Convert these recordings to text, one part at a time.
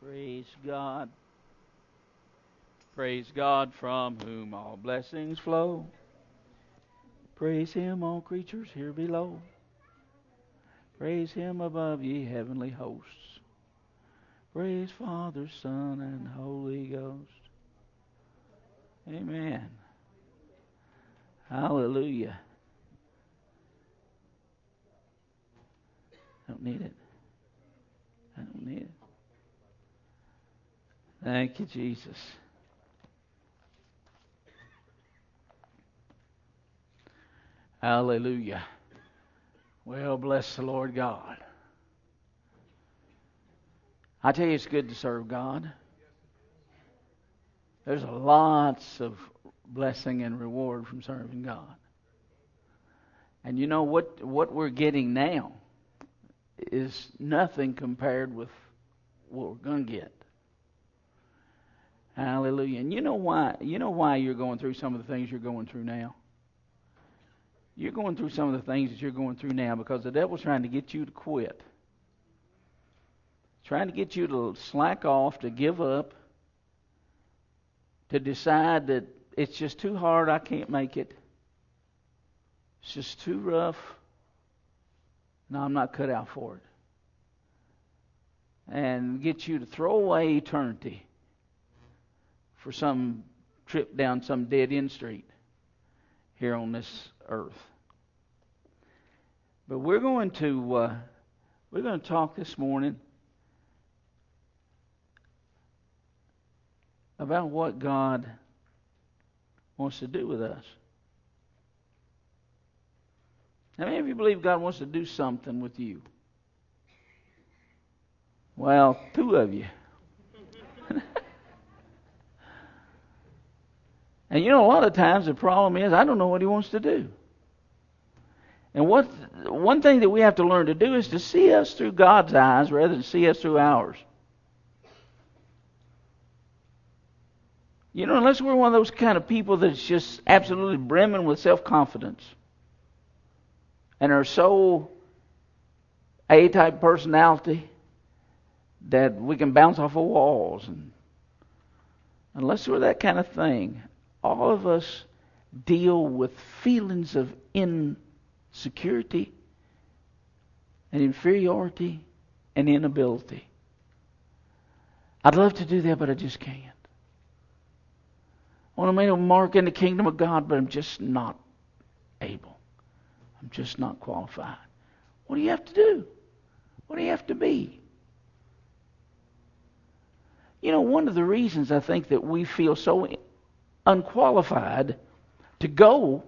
Praise God. Praise God from whom all blessings flow. Praise Him, all creatures here below. Praise Him above, ye heavenly hosts. Praise Father, Son, and Holy Ghost. Amen. Hallelujah. I don't need it. I don't need it. Thank you, Jesus. Hallelujah. Well, bless the Lord God. I tell you, it's good to serve God. There's lots of blessing and reward from serving God. And you know what we're getting now is nothing compared with what we're going to get. Hallelujah. And you know why you're going through some of the things you're going through now? You're going through some of the things that you're going through now because the devil's trying to get you to quit. Trying to get you to slack off, to give up, to decide that it's just too hard, I can't make it. It's just too rough. No, I'm not cut out for it. And get you to throw away eternity for some trip down some dead-end street here on this earth. But we're going to talk this morning about what God wants to do with us. How many of you believe God wants to do something with you? Well, two of you. And you know, a lot of times the problem is I don't know what He wants to do. And one thing that we have to learn to do is to see us through God's eyes rather than see us through ours. You know, unless we're one of those kind of people that's just absolutely brimming with self-confidence and are so A-type personality that we can bounce off of walls. And unless we're that kind of thing, all of us deal with feelings of insecurity and inferiority and inability. I'd love to do that, but I just can't. I want to make a mark in the kingdom of God, but I'm just not able. I'm just not qualified. What do you have to do? What do you have to be? You know, one of the reasons I think that we feel so unqualified to go,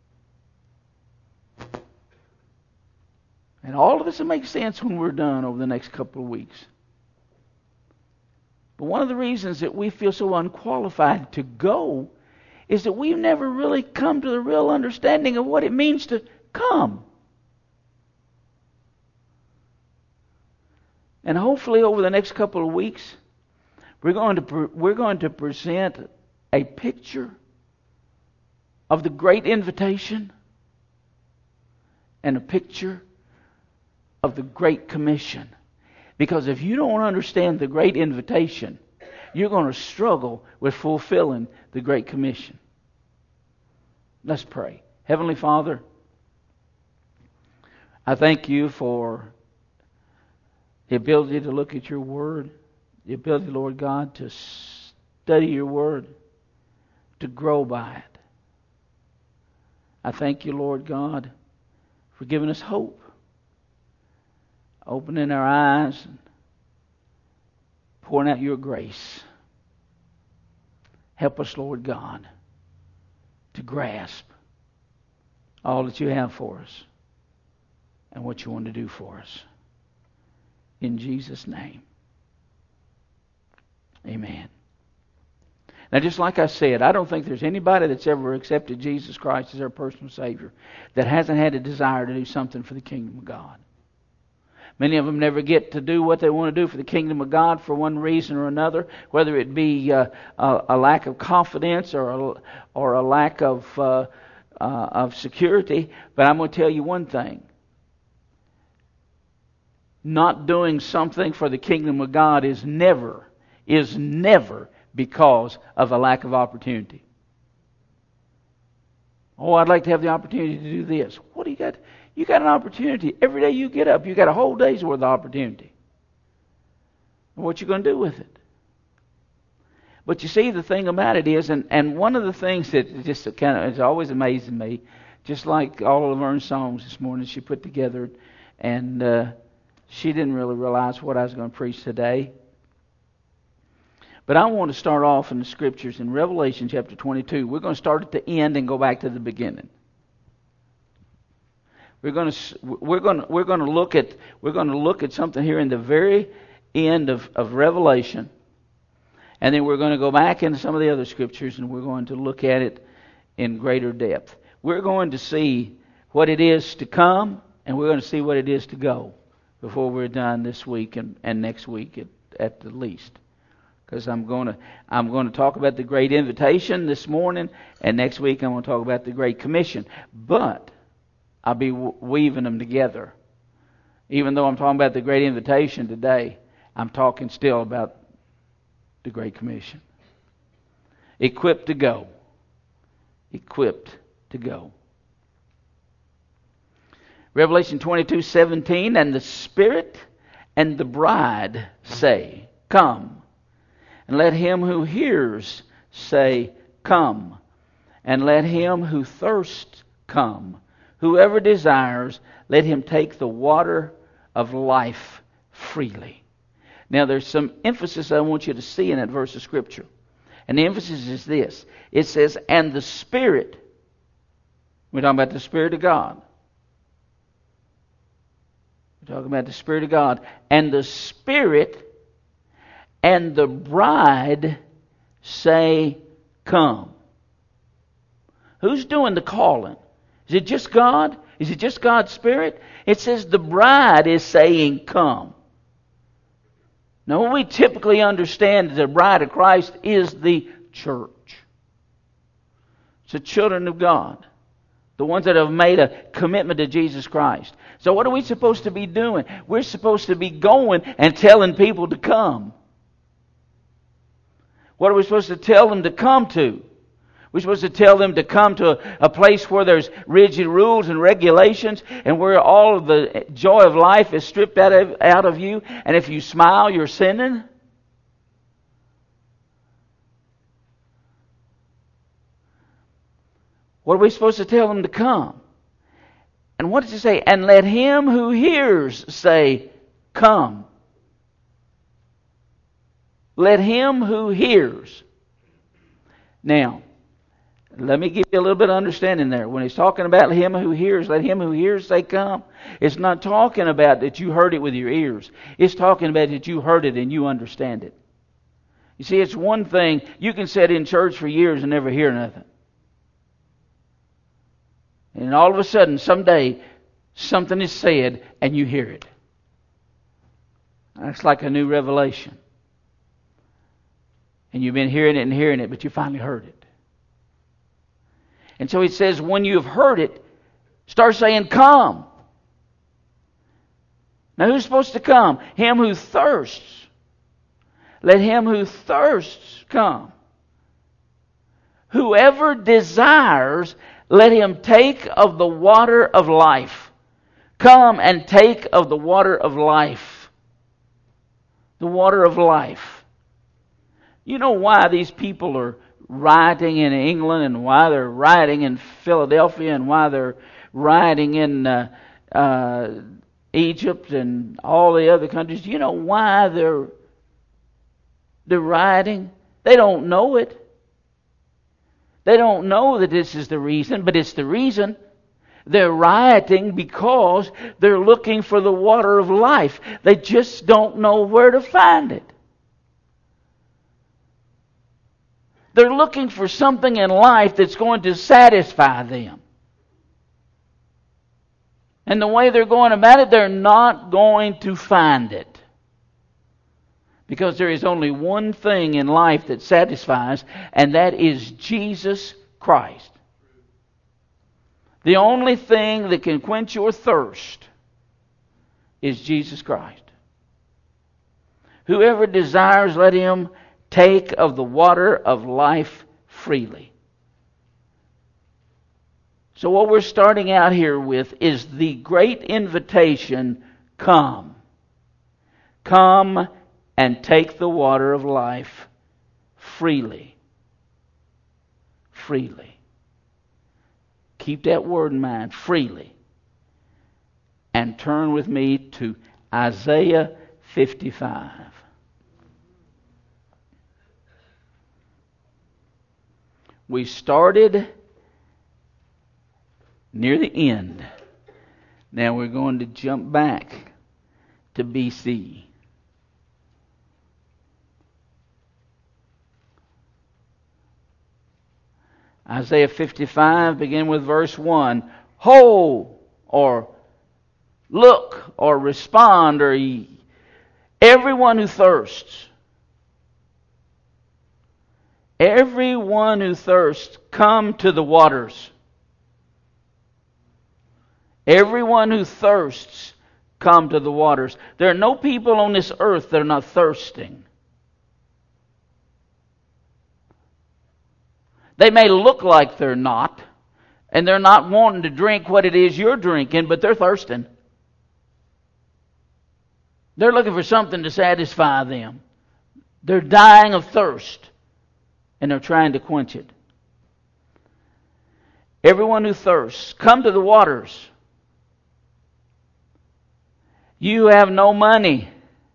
and all of this will make sense when we're done over the next couple of weeks. But one of the reasons that we feel so unqualified to go is that we've never really come to the real understanding of what it means to come. And hopefully over the next couple of weeks, we're going to present a picture of the great invitation and a picture of the Great Commission. Because if you don't understand the Great Invitation, you're going to struggle with fulfilling the Great Commission. Let's pray. Heavenly Father, I thank You for the ability to look at Your Word, the ability, Lord God, to study Your Word, to grow by it. I thank You, Lord God, for giving us hope, opening our eyes and pouring out Your grace. Help us, Lord God, to grasp all that You have for us and what You want to do for us. In Jesus' name, amen. Now, just like I said, I don't think there's anybody that's ever accepted Jesus Christ as their personal Savior that hasn't had a desire to do something for the kingdom of God. Many of them never get to do what they want to do for the kingdom of God for one reason or another, whether it be a lack of confidence or a lack of security. But I'm going to tell you one thing. not doing something for the kingdom of God is never because of a lack of opportunity. Oh, I'd like to have the opportunity to do this. What do you got? You got an opportunity. Every day you get up, you got a whole day's worth of opportunity. And what you going to do with it? But you see, the thing about it is, and one of the things that just kind of is always amazing me, just like all of Lavern's songs this morning she put together, and she didn't really realize what I was going to preach today. But I want to start off in the Scriptures in Revelation chapter 22. We're going to start at the end and go back to the beginning. We're going to look at something here in the very end of Revelation. And then we're going to go back into some of the other Scriptures and we're going to look at it in greater depth. We're going to see what it is to come and we're going to see what it is to go before we're done this week and next week at the least. Because I'm going to talk about the Great Invitation this morning, and next week I'm going to talk about the Great Commission. But I'll be weaving them together. Even though I'm talking about the Great Invitation today, I'm talking still about the Great Commission. Equipped to go. Equipped to go. Revelation 22:17, and the Spirit and the bride say, Come. And let him who hears say, Come. And let him who thirsts come. Whoever desires, let him take the water of life freely. Now there's some emphasis I want you to see in that verse of Scripture. And the emphasis is this. It says, and the Spirit. We're talking about the Spirit of God. We're talking about the Spirit of God. And the Spirit and the bride say, Come. Who's doing the calling? Is it just God? Is it just God's Spirit? It says the bride is saying, Come. Now, what we typically understand the bride of Christ is the church. It's the children of God. The ones that have made a commitment to Jesus Christ. So what are we supposed to be doing? We're supposed to be going and telling people to come. What are we supposed to tell them to come to? We're supposed to tell them to come to a place where there's rigid rules and regulations and where all of the joy of life is stripped out of you. And if you smile, you're sinning. What are we supposed to tell them to come? And what does it say? And let him who hears say, Come. Let him who hears. Now, let me give you a little bit of understanding there. When he's talking about him who hears, let him who hears say, Come. It's not talking about that you heard it with your ears. It's talking about that you heard it and you understand it. You see, it's one thing, you can sit in church for years and never hear nothing. And all of a sudden, someday, something is said and you hear it. That's like a new revelation. And you've been hearing it, but you finally heard it. And so he says, when you've heard it, start saying, Come. Now who's supposed to come? Him who thirsts. Let him who thirsts come. Whoever desires, let him take of the water of life. Come and take of the water of life. The water of life. You know why these people are rioting in England and why they're rioting in Philadelphia and why they're rioting in Egypt and all the other countries? Do you know why they're rioting? They don't know it. They don't know that this is the reason, but it's the reason. They're rioting because they're looking for the water of life. They just don't know where to find it. They're looking for something in life that's going to satisfy them. And the way they're going about it, they're not going to find it. Because there is only one thing in life that satisfies, and that is Jesus Christ. The only thing that can quench your thirst is Jesus Christ. Whoever desires, let him take of the water of life freely. So what we're starting out here with is the great invitation, come. Come and take the water of life freely. Freely. Keep that word in mind, freely. And turn with me to Isaiah 55. We started near the end. Now we're going to jump back to BC. Isaiah 55, begin with verse 1. Ho, or look, or respond, or ye, everyone who thirsts. Everyone who thirsts, come to the waters. Everyone who thirsts, come to the waters. There are no people on this earth that are not thirsting. They may look like they're not, and they're not wanting to drink what it is you're drinking, but they're thirsting. They're looking for something to satisfy them. They're dying of thirst, and they're trying to quench it. Everyone who thirsts, come to the waters. You have no money.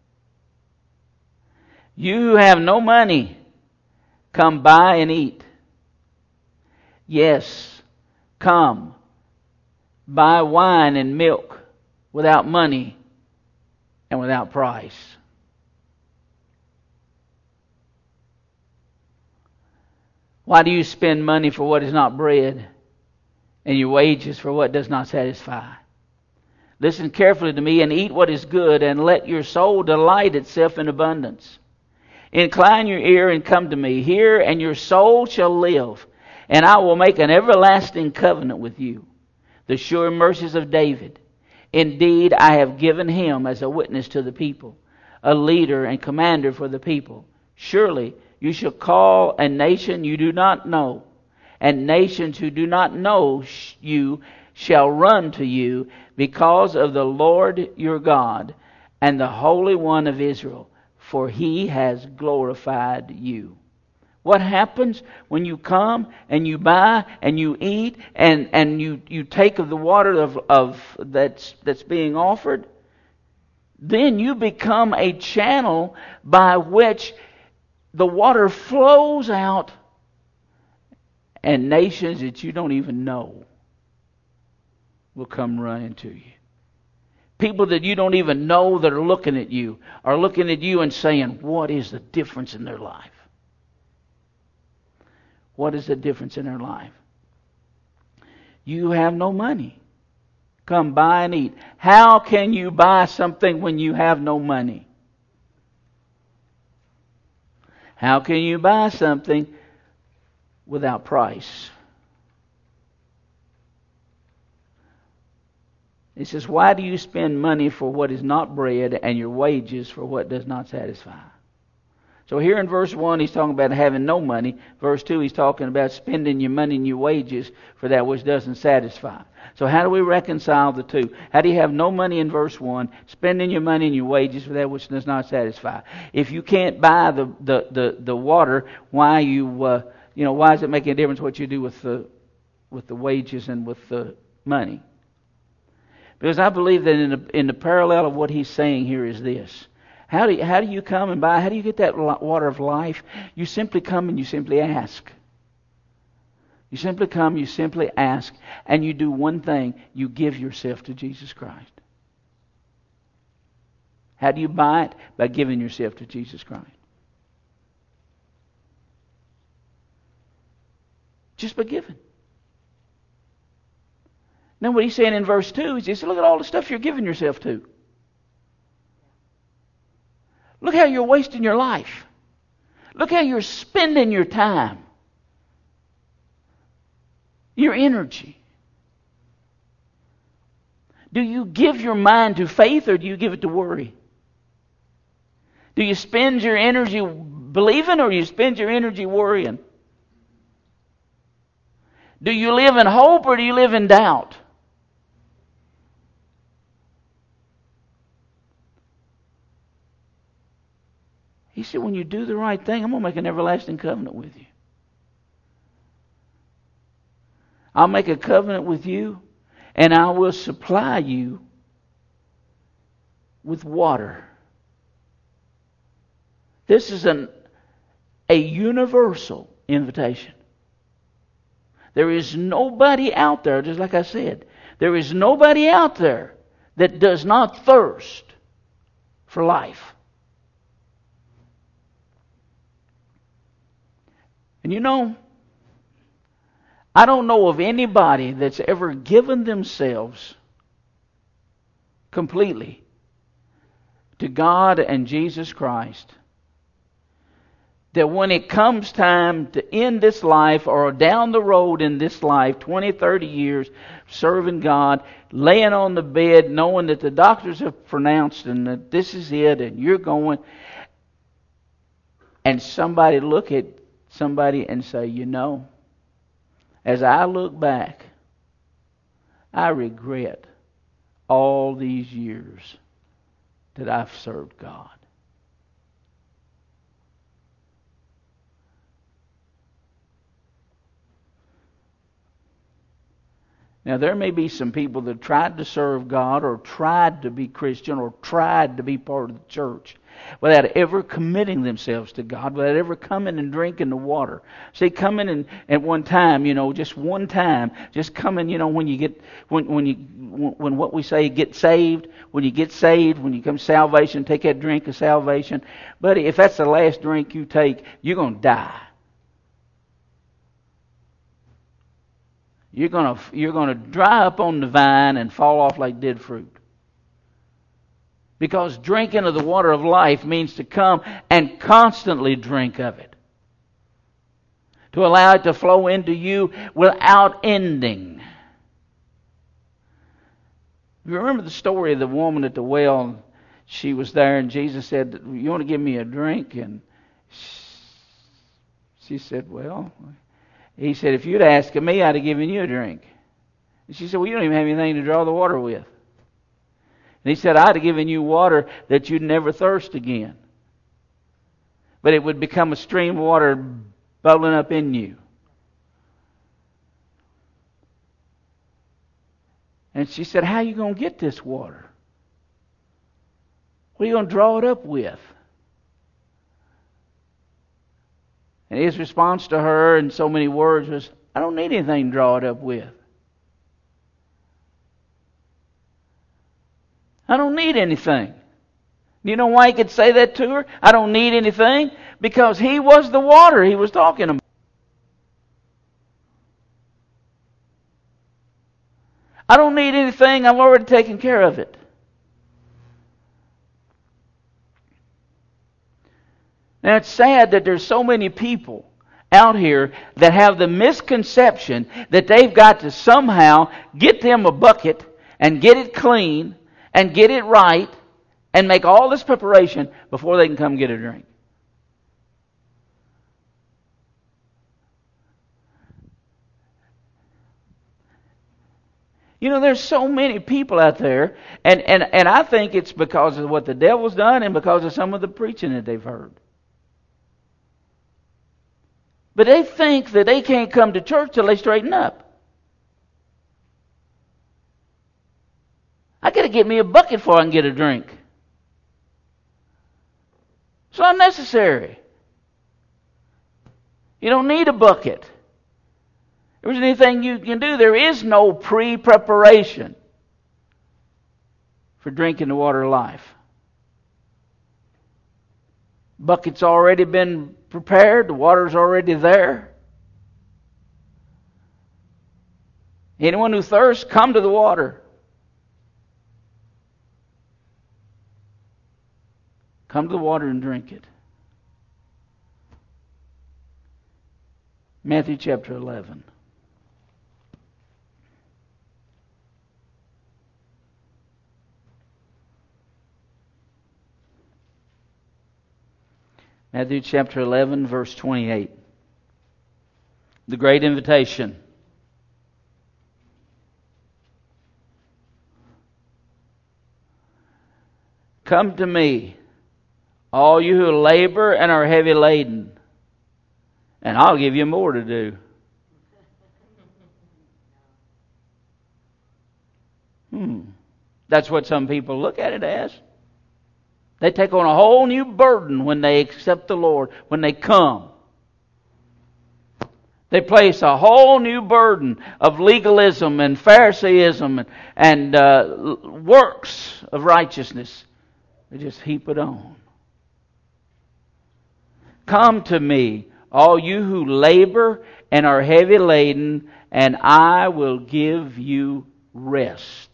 You have no money. Come buy and eat. Yes, come, buy wine and milk without money and without price. Why do you spend money for what is not bread, and your wages for what does not satisfy? Listen carefully to me and eat what is good, and let your soul delight itself in abundance. Incline your ear and come to me. Hear, and your soul shall live. And I will make an everlasting covenant with you, the sure mercies of David. Indeed, I have given him as a witness to the people, a leader and commander for the people. Surely you shall call a nation you do not know, and nations who do not know you shall run to you because of the Lord your God and the Holy One of Israel, for he has glorified you. What happens when you come and you buy and you eat and you take of the water of that's being offered? Then you become a channel by which the water flows out, and nations that you don't even know will come running to you. People that you don't even know that are looking at you and saying, what is the difference in their life? What is the difference in their life? You have no money. Come buy and eat. How can you buy something when you have no money? How can you buy something without price? He says, why do you spend money for what is not bread and your wages for what does not satisfy? So here in verse 1, he's talking about having no money. Verse 2, he's talking about spending your money and your wages for that which doesn't satisfy. So how do we reconcile the two? How do you have no money in verse 1, spending your money and your wages for that which does not satisfy? If you can't buy the water, why does it make any difference what you do with the wages and with the money? Because I believe that in the parallel of what he's saying here is this. How do you come and buy? How do you get that water of life? You simply come and you simply ask. You simply come, you simply ask, and you do one thing. You give yourself to Jesus Christ. How do you buy it? By giving yourself to Jesus Christ. Just by giving. Now what he's saying in verse 2 is, he said, look at all the stuff you're giving yourself to. Look how you're wasting your life. Look how you're spending your time, your energy. Do you give your mind to faith or do you give it to worry? Do you spend your energy believing or do you spend your energy worrying? Do you live in hope or do you live in doubt? He said, when you do the right thing, I'm going to make an everlasting covenant with you. I'll make a covenant with you, and I will supply you with water. This is a universal invitation. There is nobody out there, just like I said, there is nobody out there that does not thirst for life. And you know, I don't know of anybody that's ever given themselves completely to God and Jesus Christ, that when it comes time to end this life or down the road in this life, 20, 30 years serving God, laying on the bed, knowing that the doctors have pronounced and that this is it and you're going, and somebody look at somebody and say, you know, as I look back, I regret all these years that I've served God. Now, there may be some people that tried to serve God or tried to be Christian or tried to be part of the church without ever committing themselves to God, without ever coming and drinking the water. See, coming in at one time, just one time, just coming, when you get, when what we say, get saved, when you get saved, when you come to salvation, take that drink of salvation. Buddy, if that's the last drink you take, you're going to die. You're going to dry up on the vine and fall off like dead fruit. Because drinking of the water of life means to come and constantly drink of it. To allow it to flow into you without ending. You remember the story of the woman at the well? She was there and Jesus said, you want to give me a drink? And she said, well... He said, if you'd asked me, I'd have given you a drink. And she said, well, you don't even have anything to draw the water with. And he said, I'd have given you water that you'd never thirst again. But it would become a stream of water bubbling up in you. And she said, how are you going to get this water? What are you going to draw it up with? And his response to her in so many words was, I don't need anything to draw it up with. I don't need anything. You know why he could say that to her? I don't need anything. Because he was the water he was talking about. I don't need anything. I've already taken care of it. Now, it's sad that there's so many people out here that have the misconception that they've got to somehow get them a bucket and get it clean and get it right and make all this preparation before they can come get a drink. There's so many people out there, and I think it's because of what the devil's done and because of some of the preaching that they've heard. But they think that they can't come to church till they straighten up. I got to get me a bucket before I can get a drink. It's unnecessary. You don't need a bucket. If there's anything you can do, there is no pre-preparation for drinking the water of life. Bucket's already been prepared. The water's already there. Anyone who thirsts, come to the water. Come to the water and drink it. Matthew chapter 11. Matthew chapter 11, verse 28. The great invitation. Come to me, all you who labor and are heavy laden, and I'll give you more to do. That's what some people look at it as. They take on a whole new burden when they accept the Lord, when they come. They place a whole new burden of legalism and Pharisaism and works of righteousness. They just heap it on. Come to me, all you who labor and are heavy laden, and I will give you rest.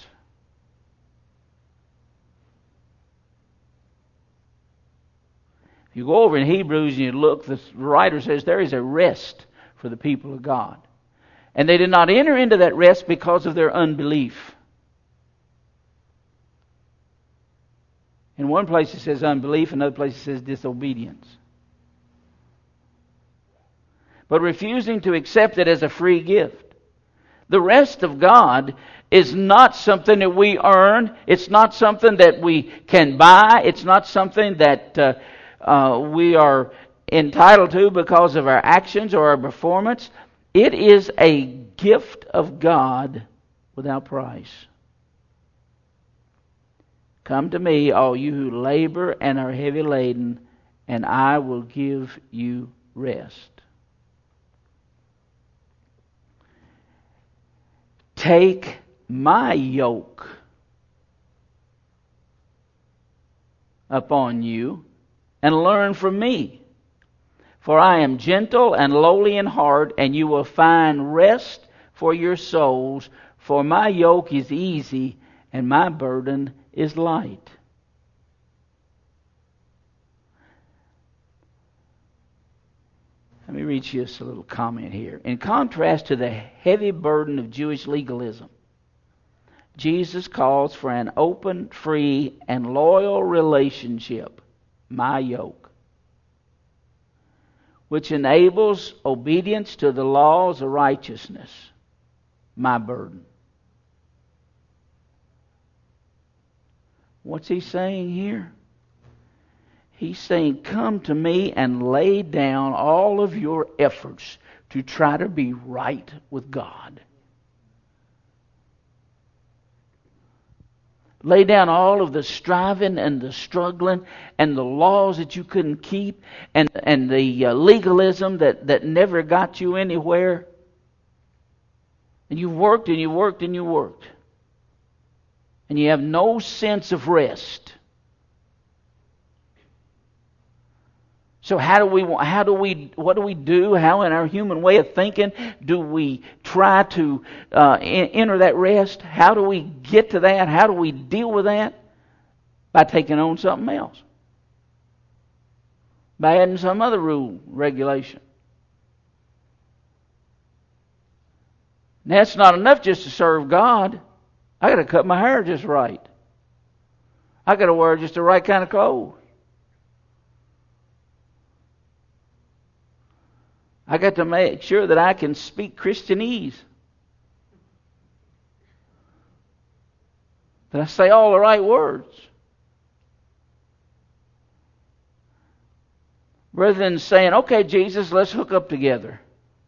If you go over in Hebrews and you look, the writer says there is a rest for the people of God. And they did not enter into that rest because of their unbelief. In one place it says unbelief, in another place it says disobedience. But refusing to accept it as a free gift. The rest of God is not something that we earn. It's not something that we can buy. It's not something that we are entitled to because of our actions or our performance. It is a gift of God without price. Come to me, all you who labor and are heavy laden, and I will give you rest. Take my yoke upon you and learn from me. For I am gentle and lowly in heart, and you will find rest for your souls. For my yoke is easy and my burden is light. Let me read you just a little comment here. In contrast to the heavy burden of Jewish legalism, Jesus calls for an open, free, and loyal relationship, my yoke, which enables obedience to the laws of righteousness, my burden. What's he saying here? He's saying, come to me and lay down all of your efforts to try to be right with God. Lay down all of the striving and the struggling and the laws that you couldn't keep and the legalism that never got you anywhere. And you worked and you worked and you worked. And you have no sense of rest. So what do we do? How in our human way of thinking do we try to enter that rest? How do we get to that? How do we deal with that? By taking on something else. By adding some other rule, regulation. And that's not enough just to serve God. I got to cut my hair just right. I got to wear just the right kind of clothes. I got to make sure that I can speak Christianese. That I say all the right words. Rather than saying, okay, Jesus, let's hook up together.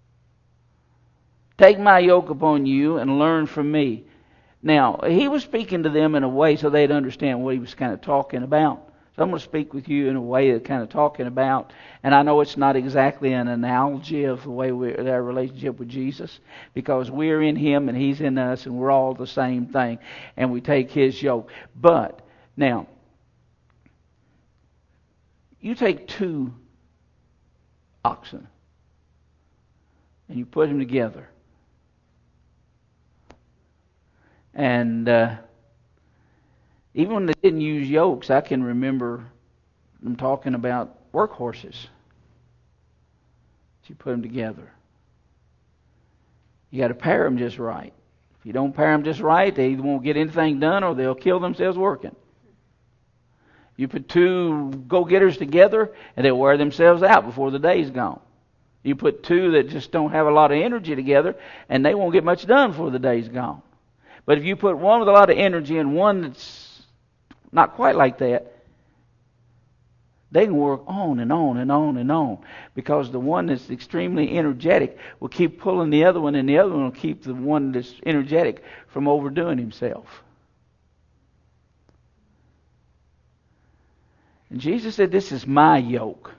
Take my yoke upon you and learn from me. Now, he was speaking to them in a way so they'd understand what he was kind of talking about. So I'm going to speak with you in a way that kind of talking about, and I know it's not exactly an analogy of the way our relationship with Jesus, because we're in Him and He's in us, and we're all the same thing, and we take His yoke. But now, you take two oxen and you put them together, and even when they didn't use yokes, I can remember them talking about workhorses. You put them together. You got to pair them just right. If you don't pair them just right, they either won't get anything done or they'll kill themselves working. You put two go-getters together, and they'll wear themselves out before the day's gone. You put two that just don't have a lot of energy together, and they won't get much done before the day's gone. But if you put one with a lot of energy and one that's not quite like that, they can work on and on and on and on, because the one that's extremely energetic will keep pulling the other one, and the other one will keep the one that's energetic from overdoing himself. And Jesus said, this is my yoke.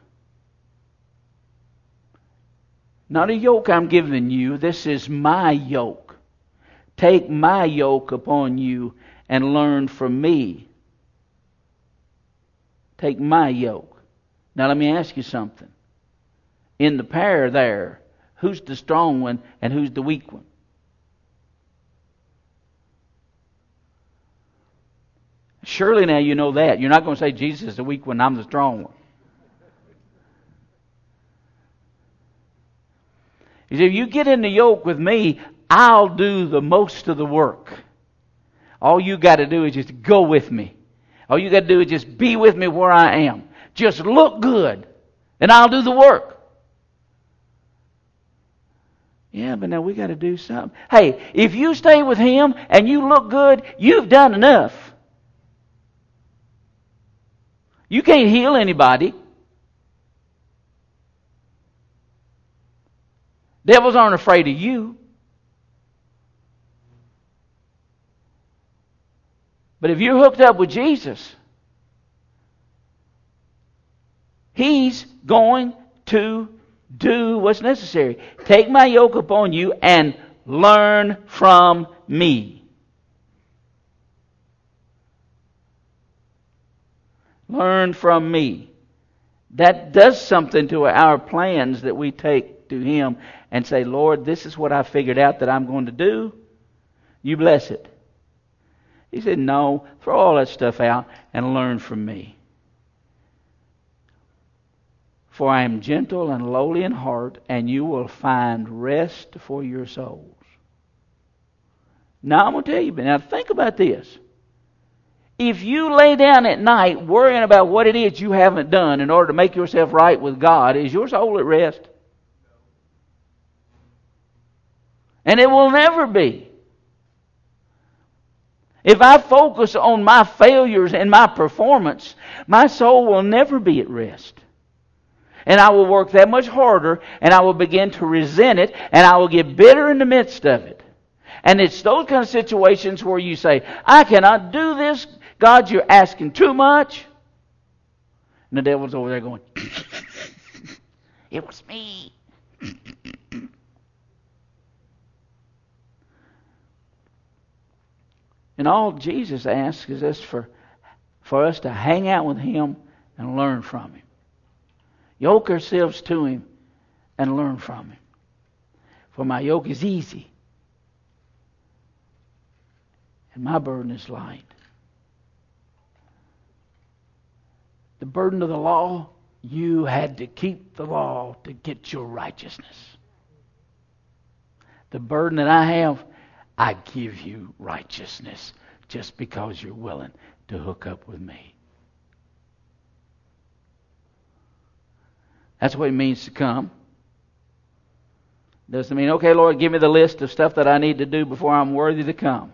Not a yoke I'm giving you. This is my yoke. Take my yoke upon you and learn from me. Take my yoke. Now let me ask you something. In the pair there, who's the strong one and who's the weak one? Surely now you know that. You're not going to say Jesus is the weak one, I'm the strong one. He said, if you get in the yoke with me, I'll do the most of the work. All you got to do is just go with me. All you got to do is just be with me where I am. Just look good, and I'll do the work. Yeah, but now we got to do something. Hey, if you stay with Him and you look good, you've done enough. You can't heal anybody. Devils aren't afraid of you. But if you're hooked up with Jesus, He's going to do what's necessary. Take my yoke upon you and learn from me. Learn from me. That does something to our plans that we take to Him and say, Lord, this is what I figured out that I'm going to do. You bless it. He said, no, throw all that stuff out and learn from me. For I am gentle and lowly in heart, and you will find rest for your souls. Now I'm going to tell you, now think about this. If you lay down at night worrying about what it is you haven't done in order to make yourself right with God, is your soul at rest? And it will never be. If I focus on my failures and my performance, my soul will never be at rest. And I will work that much harder, and I will begin to resent it, and I will get bitter in the midst of it. And it's those kind of situations where you say, I cannot do this. God, you're asking too much. And the devil's over there going, it was me. And all Jesus asks is this for us to hang out with Him and learn from Him. Yoke ourselves to Him and learn from Him. For my yoke is easy and my burden is light. The burden of the law, you had to keep the law to get your righteousness. The burden that I have, I give you righteousness just because you're willing to hook up with me. That's what it means to come. Doesn't mean, okay, Lord, give me the list of stuff that I need to do before I'm worthy to come.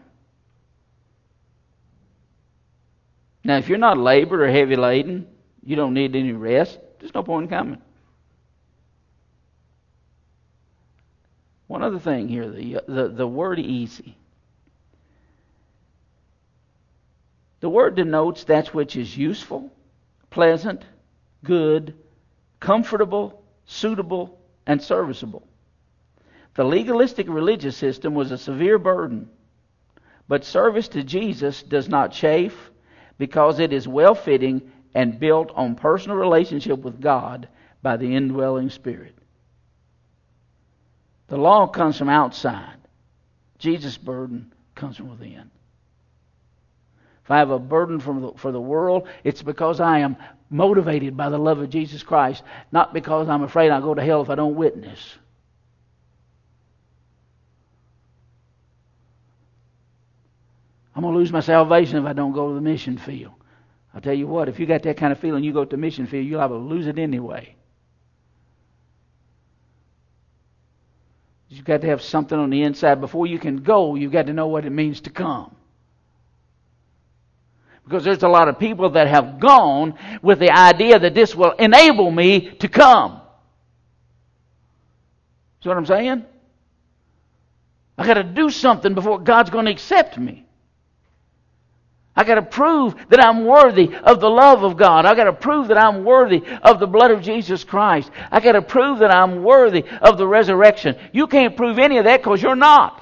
Now, if you're not labored or heavy laden, you don't need any rest, there's no point in coming. One other thing here, the word easy. The word denotes that which is useful, pleasant, good, comfortable, suitable, and serviceable. The legalistic religious system was a severe burden, but service to Jesus does not chafe because it is well-fitting and built on personal relationship with God by the indwelling Spirit. The law comes from outside. Jesus' burden comes from within. If I have a burden for the world, it's because I am motivated by the love of Jesus Christ, not because I'm afraid I'll go to hell if I don't witness. I'm going to lose my salvation if I don't go to the mission field. I'll tell you what, if you got that kind of feeling, you go to the mission field, you'll have to lose it anyway. You've got to have something on the inside. Before you can go, you've got to know what it means to come. Because there's a lot of people that have gone with the idea that this will enable me to come. See what I'm saying? I got to do something before God's going to accept me. I got to prove that I'm worthy of the love of God. I got to prove that I'm worthy of the blood of Jesus Christ. I got to prove that I'm worthy of the resurrection. You can't prove any of that because you're not.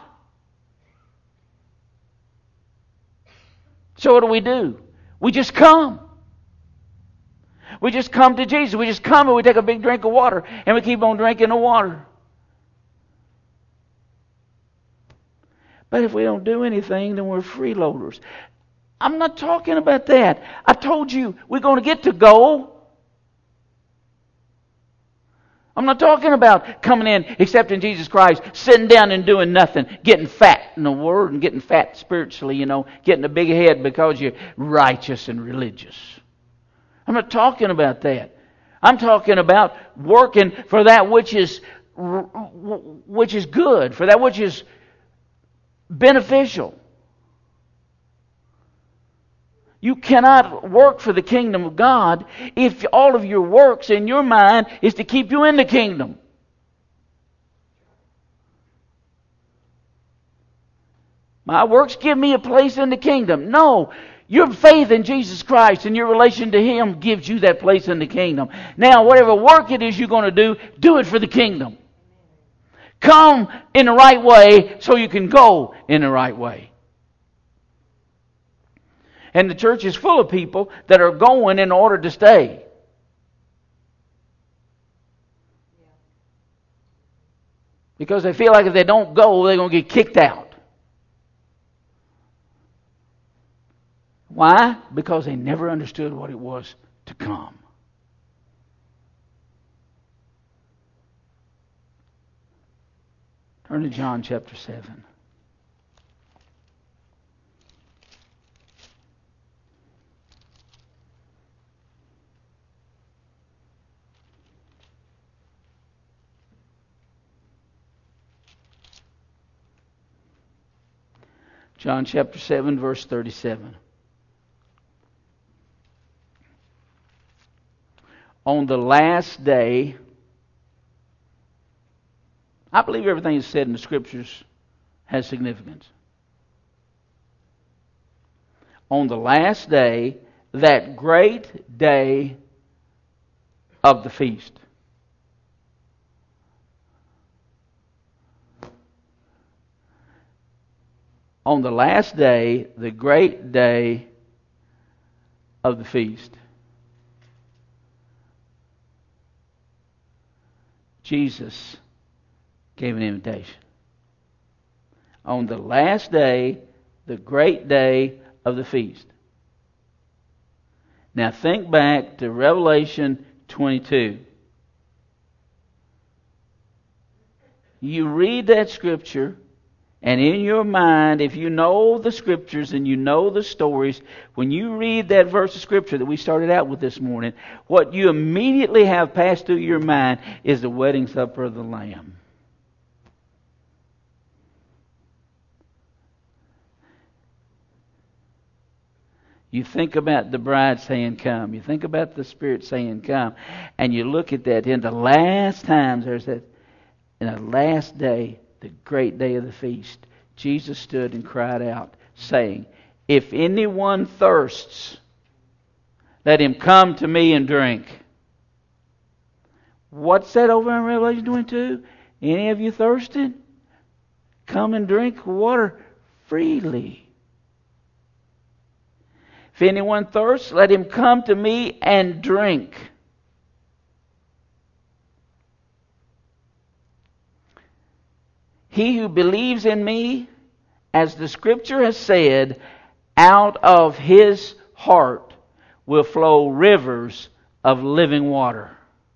So what do? We just come. We just come to Jesus. We just come and we take a big drink of water and we keep on drinking the water. But if we don't do anything, then we're freeloaders. I'm not talking about that. I told you we're going to get to go. I'm not talking about coming in, accepting Jesus Christ, sitting down and doing nothing, getting fat in the Word and getting fat spiritually, getting a big head because you're righteous and religious. I'm not talking about that. I'm talking about working for that which is good, for that which is beneficial. You cannot work for the kingdom of God if all of your works in your mind is to keep you in the kingdom. My works give me a place in the kingdom. No, your faith in Jesus Christ and your relation to Him gives you that place in the kingdom. Now, whatever work it is you're going to do it for the kingdom. Come in the right way so you can go in the right way. And the church is full of people that are going in order to stay. Because they feel like if they don't go, they're going to get kicked out. Why? Because they never understood what it was to come. Turn to John chapter 7. John chapter 7, verse 37. On the last day, I believe everything that's said in the Scriptures has significance. On the last day, that great day of the feast. On the last day, the great day of the feast, Jesus gave an invitation. On the last day, the great day of the feast. Now think back to Revelation 22. You read that scripture, and in your mind, if you know the Scriptures and you know the stories, when you read that verse of Scripture that we started out with this morning, what you immediately have passed through your mind is the wedding supper of the Lamb. You think about the bride saying, come. You think about the Spirit saying, come. And you look at that. In the last times, there's that, in the last day, the great day of the feast, Jesus stood and cried out, saying, if anyone thirsts, let him come to me and drink. What's that over in Revelation 22? Any of you thirsted? Come and drink water freely. If anyone thirsts, let him come to me and drink. He who believes in me, as the Scripture has said, out of his heart will flow rivers of living water.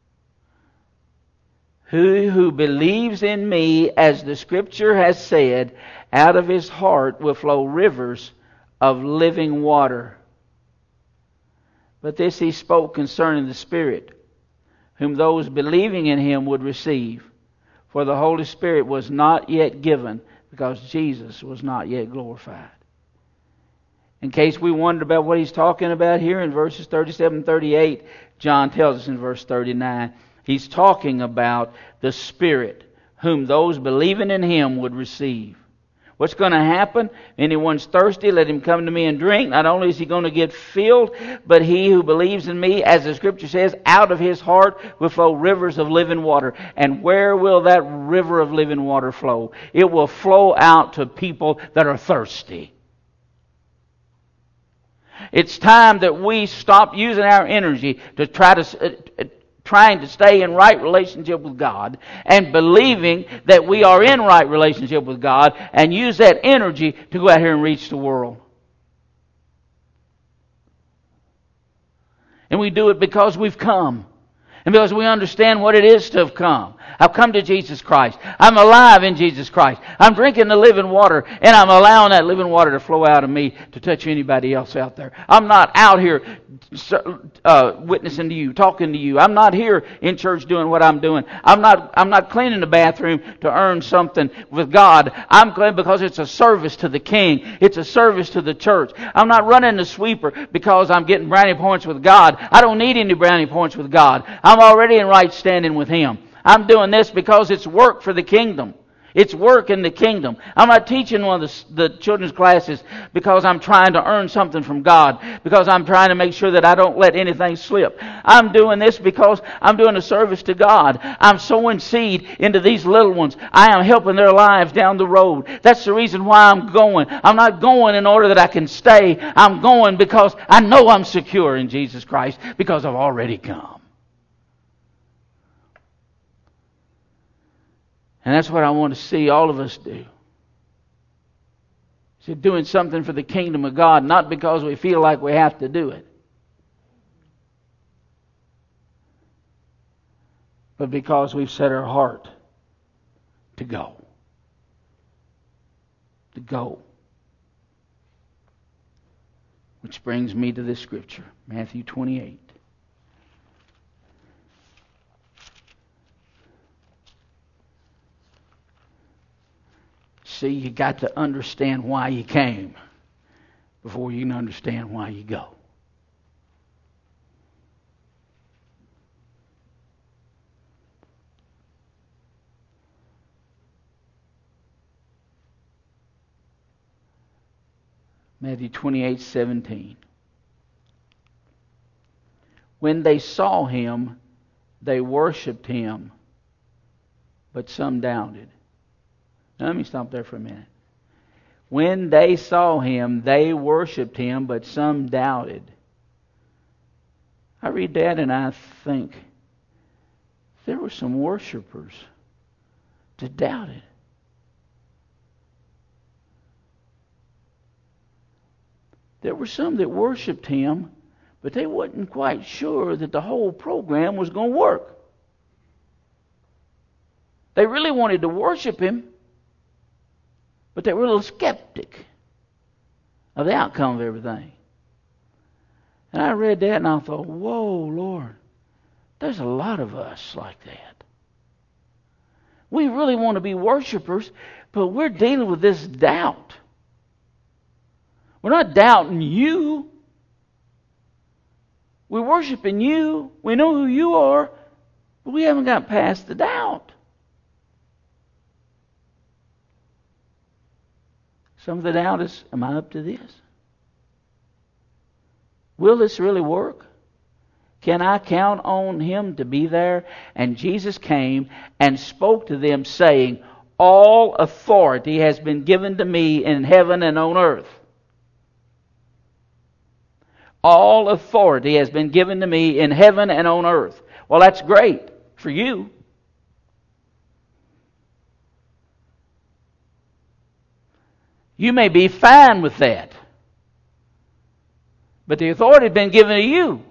Who believes in me, as the Scripture has said, out of his heart will flow rivers of living water. But this he spoke concerning the Spirit, whom those believing in him would receive. For the Holy Spirit was not yet given, because Jesus was not yet glorified. In case we wondered about what he's talking about here in verses 37 and 38, John tells us in verse 39, he's talking about the Spirit, whom those believing in him would receive. What's going to happen? Anyone's thirsty, let him come to me and drink. Not only is he going to get filled, but he who believes in me, as the Scripture says, out of his heart will flow rivers of living water. And where will that river of living water flow? It will flow out to people that are thirsty. It's time that we stop using our energy to trying to stay in right relationship with God and believing that we are in right relationship with God, and use that energy to go out here and reach the world. And we do it because we've come. And because we understand what it is to have come. I've come to Jesus Christ. I'm alive in Jesus Christ. I'm drinking the living water, and I'm allowing that living water to flow out of me to touch anybody else out there. I'm not out here witnessing to you, talking to you. I'm not here in church doing what I'm doing. I'm not cleaning the bathroom to earn something with God. I'm clean because it's a service to the King. It's a service to the church. I'm not running the sweeper because I'm getting brownie points with God. I don't need any brownie points with God. I'm already in right standing with Him. I'm doing this because it's work for the kingdom. It's work in the kingdom. I'm not teaching one of the children's classes because I'm trying to earn something from God, because I'm trying to make sure that I don't let anything slip. I'm doing this because I'm doing a service to God. I'm sowing seed into these little ones. I am helping their lives down the road. That's the reason why I'm going. I'm not going in order that I can stay. I'm going because I know I'm secure in Jesus Christ, because I've already come. And that's what I want to see all of us do. So doing something for the kingdom of God, not because we feel like we have to do it, but because we've set our heart to go. To go. Which brings me to this scripture, Matthew 28. See, you got to understand why you came before you can understand why you go. Matthew 28:17. When they saw him, they worshipped him, but some doubted. Now, let me stop there for a minute. When they saw him, they worshipped him, but some doubted. I read that and I think, there were some worshipers that doubted. There were some that worshipped him, but they wasn't quite sure that the whole program was going to work. They really wanted to worship him, but they were a little skeptic of the outcome of everything. And I read that and I thought, whoa, Lord, there's a lot of us like that. We really want to be worshipers, but we're dealing with this doubt. We're not doubting you. We're worshiping you. We know who you are, but we haven't got past the doubt. Some of the doubt is, am I up to this? Will this really work? Can I count on him to be there? And Jesus came and spoke to them, saying, all authority has been given to me in heaven and on earth. All authority has been given to me in heaven and on earth. Well, that's great for you. You may be fine with that. But the authority has been given to you.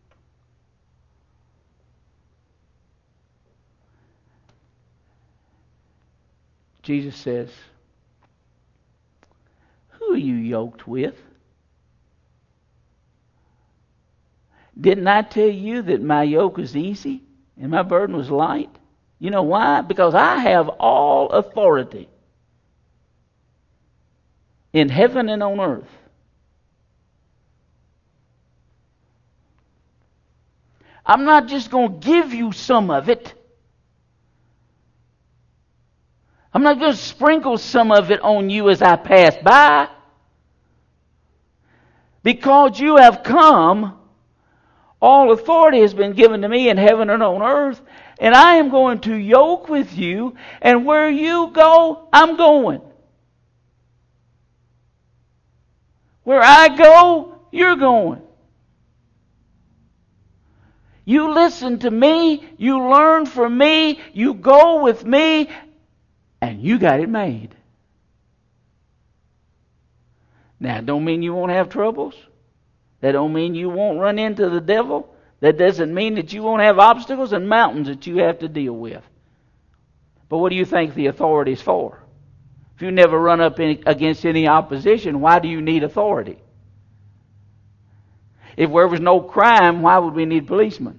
Jesus says, who are you yoked with? Didn't I tell you that my yoke was easy and my burden was light? You know why? Because I have all authority in heaven and on earth. I'm not just going to give you some of it. I'm not going to sprinkle some of it on you as I pass by. Because you have come, all authority has been given to me in heaven and on earth, and I am going to yoke with you, and where you go, I'm going. Where I go, you're going. You listen to me, you learn from me, you go with me, and you got it made. Now, don't mean you won't have troubles. That don't mean you won't run into the devil. That doesn't mean that you won't have obstacles and mountains that you have to deal with. But what do you think the authority is for? If you never run up against any opposition, why do you need authority? If there was no crime, why would we need policemen?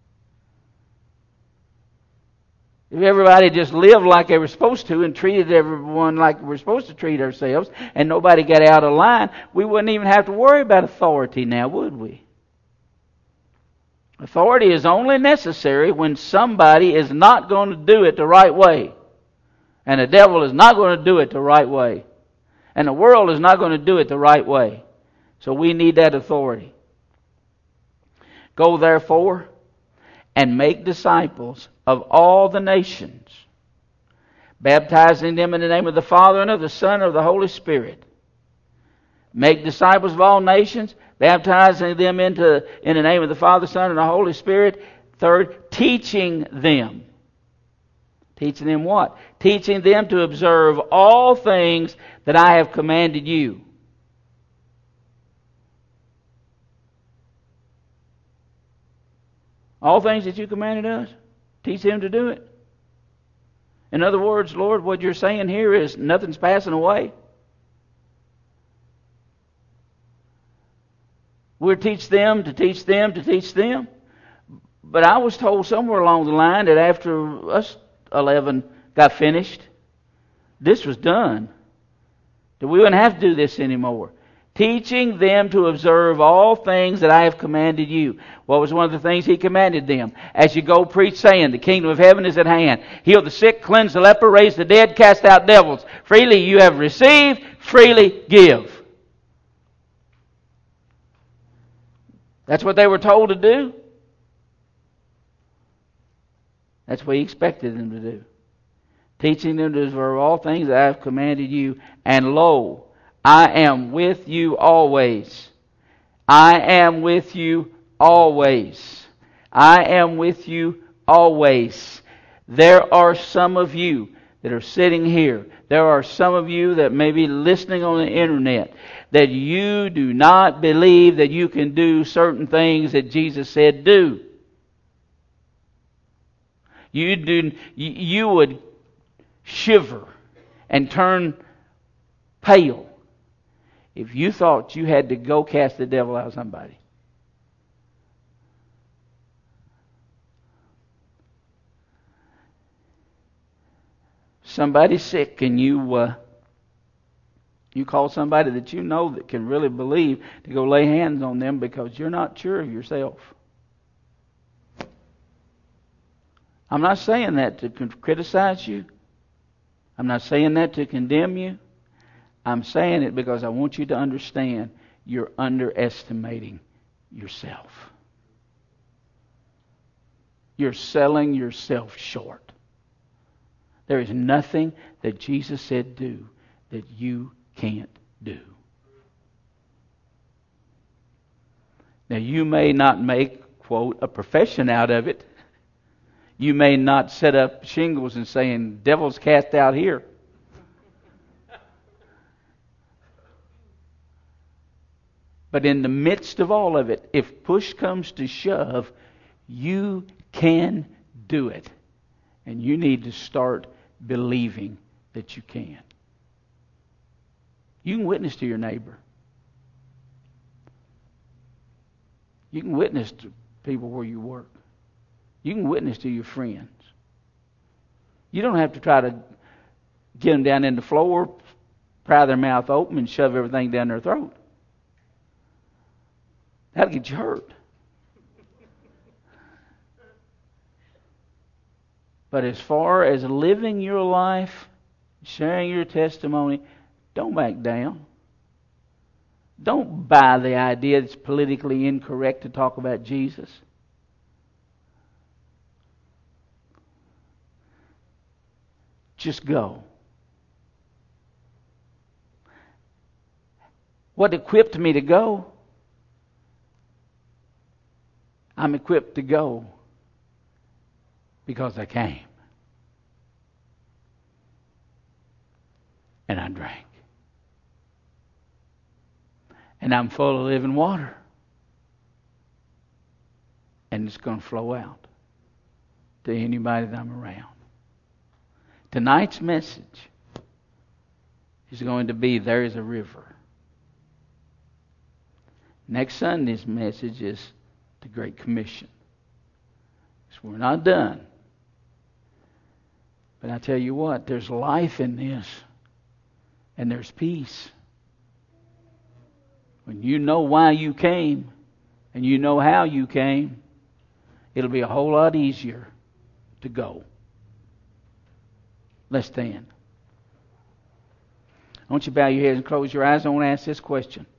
If everybody just lived like they were supposed to and treated everyone like we're supposed to treat ourselves and nobody got out of line, we wouldn't even have to worry about authority now, would we? Authority is only necessary when somebody is not going to do it the right way. And the devil is not going to do it the right way. And the world is not going to do it the right way. So we need that authority. Go therefore and make disciples of all the nations, baptizing them in the name of the Father and of the Son and of the Holy Spirit. Make disciples of all nations, baptizing them in the name of the Father, Son, and the Holy Spirit. Third, teaching them. Teaching them what? Teaching them to observe all things that I have commanded you. All things that you commanded us, teach them to do it. In other words, Lord, what you're saying here is nothing's passing away. We'll teach them to teach them to teach them. But I was told somewhere along the line that after us 11 got finished, this was done. That we wouldn't have to do this anymore. Teaching them to observe all things that I have commanded you. What was one of the things He commanded them? As you go preach saying, the kingdom of heaven is at hand. Heal the sick, cleanse the leper, raise the dead, cast out devils. Freely you have received, freely give. That's what they were told to do. That's what He expected them to do. Teaching them to observe all things that I have commanded you. And lo, I am with you always. I am with you always. I am with you always. There are some of you that are sitting here. There are some of you that may be listening on the internet that you do not believe that you can do certain things that Jesus said do. You would shiver and turn pale if you thought you had to go cast the devil out of somebody. Somebody's sick and you call somebody that you know that can really believe to go lay hands on them because you're not sure of yourself. I'm not saying that to criticize you. I'm not saying that to condemn you. I'm saying it because I want you to understand you're underestimating yourself. You're selling yourself short. There is nothing that Jesus said do that you can't do. Now you may not make, quote, a profession out of it. You may not set up shingles and saying, devil's cast out here. But in the midst of all of it, if push comes to shove, you can do it. And you need to start believing that you can. You can witness to your neighbor. You can witness to people where you work. You can witness to your friends. You don't have to try to get them down in the floor, pry their mouth open, and shove everything down their throat. That'll get you hurt. But as far as living your life, sharing your testimony, don't back down. Don't buy the idea that it's politically incorrect to talk about Jesus. Just go. What equipped me to go? I'm equipped to go because I came. And I drank. And I'm full of living water. And it's going to flow out to anybody that I'm around. Tonight's message is going to be, there is a river. Next Sunday's message is the Great Commission. So we're not done. But I tell you what, there's life in this. And there's peace. When you know why you came, and you know how you came, it'll be a whole lot easier to go. Let's stand. I want you to bow your heads and close your eyes. I want to ask this question.